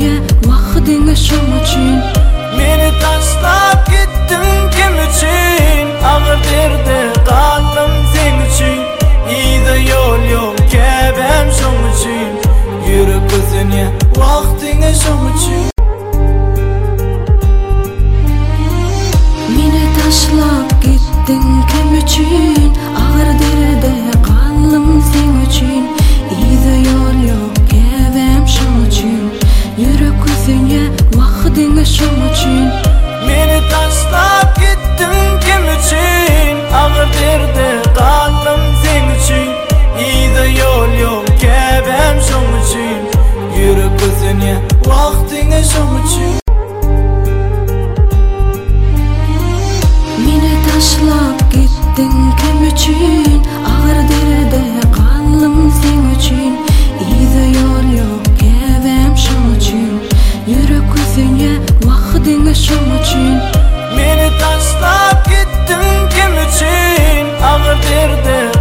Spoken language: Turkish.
yüzüne vaxtını şom üçün. Meni taşlap gittin kim için? Ağır derdi kaldım sen için. İyi de yol yok kebem şom için. Yürü kızına vaxtını şom için. Meni taşlap gittin kim üçün? Ağır derdi kaldım sen üçün. İyi de yol yok kebem şom üçün. Yürü kızına vaxtını şom üçün. Meni taşlap gittin kim için? Ağır derdi kaldım sen için. İyi de yol yok kebem şom için. Yürü kızına vaxtını şom için. Meni taşlap gittin kim üçün? Ağır derdi kaldım sen üçün. İyi de yol yok kebem şom üçün. Yürü kızına vaxtını şom üçün. Meni taşlap gittin kim için? Ağır derdi